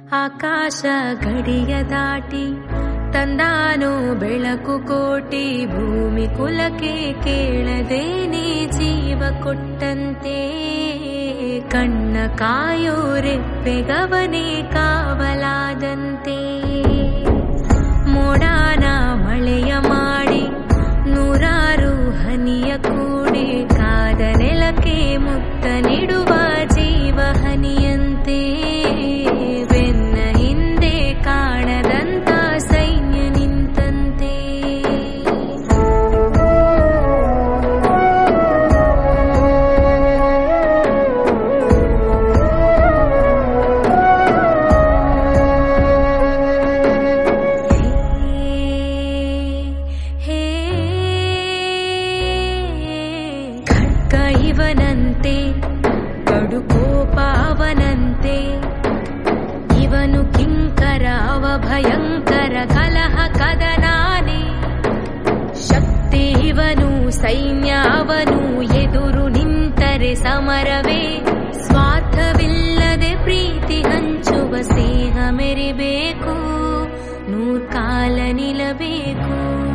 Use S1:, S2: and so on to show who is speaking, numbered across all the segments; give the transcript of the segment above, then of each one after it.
S1: ಆಕಾಶ ಗಡಿಯ ದಾಟಿ ತಂದಾನೋ ಬೆಳಕು ಕೋಟಿ, ಭೂಮಿ ಕುಲಕ್ಕೆ ಕೇಳದೇನೆ ಜೀವ ಕೊಟ್ಟಂತೆ. ಕಣ್ಣ ಕಾಯೋ ರೆಪ್ಪೆಗವನೇ ಕಾವಲಾದಂತೆ. ಮೋಡಾನ ಮಳೆಯ ಮಾಡಿ ನೂರಾರು ಹನಿಯ ಕೂಡಿ, ಕಾದ ನೆಲಕ್ಕೆ ಮುತ್ತ ನೀಡುವ ಜೀವ ಹನಿಯಂತೆ. ಬೆನ್ನ ಹಿಂದೆ ಕಾಣದಂತ ಸೈನ್ಯ ನಿಂತಂತೆ. ಖಡ್ಗ ಇವನಂತೆ, ಕಡು ಕೋಪ ಅವನಂತೆ. ಇವನು ಕಿಂಕರ ಅವ ಭಯಂಕರ, ಕಲಹ ಕದನಾನೆ. ಶಕ್ತಿ ಇವನು, ಸೈನ್ಯ ಅವನು, ಎದುರು ನಿಂತರೆ ಸಮರವೇ. ಸ್ವಾರ್ಥವಿಲ್ಲದೆ ಪ್ರೀತಿ ಹಂಚುವ ಸ್ನೇಹ ಮೆರಿಬೇಕು, ನೂರ್ಕಾಲ ನಿಲ್ಲಬೇಕು.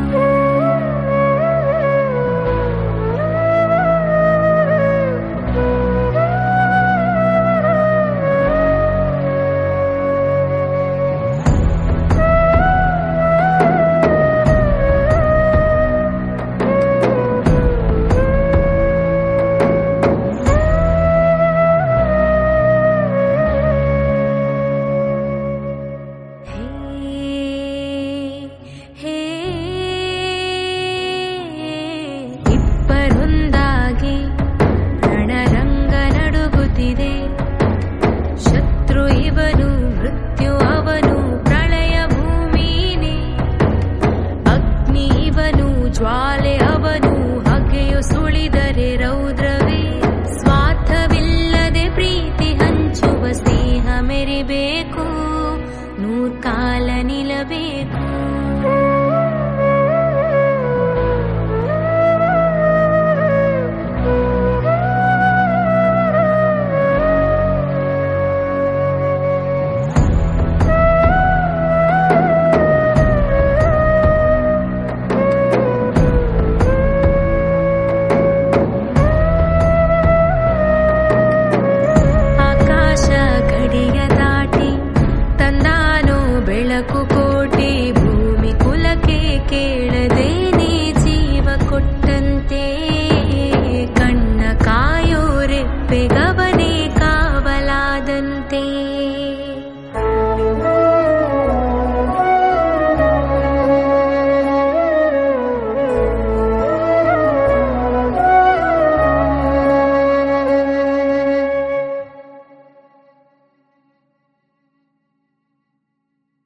S1: ಇಬ್ಬರೊಂದಾಗಿ ರಣರಂಗ ನಡುಗುತ್ತಿದೆ. ಶತ್ರು ಇವನು, ಮೃತ್ಯು ಅವನು, ಪ್ರಳಯ ಭೂಮಿನೇ. ಅಗ್ನಿ ಇವನು, ಜ್ವಾಲೆ ಅವನು, ಹಗೆಯು ಸುಳಿದರೆ ರೌದ್ರವೇ. ಸ್ವಾರ್ಥವಿಲ್ಲದೆ ಪ್ರೀತಿ ಹಂಚುವ ಸ್ನೇಹ ಮೆರಿಬೇಕು, ನೂರ್ಕಾಲ ನಿಲ್ಲಬೇಕು. ಆಕಾಶ ಗಡಿಯ ದಾಟಿ ತಂದಾನೋ ಬೆಳಕು ಕೋಟಿ, ಭೂಮಿ ಕುಲಕ್ಕೆ ಕೇಳದೇನೆ ಜೀವ ಕೊಟ್ಟಂತೆ. ಕಣ್ಣ ಕಾಯೋ ರೆಪ್ಪೆಗವನೇ ಕಾವಲಾದಂತೆ.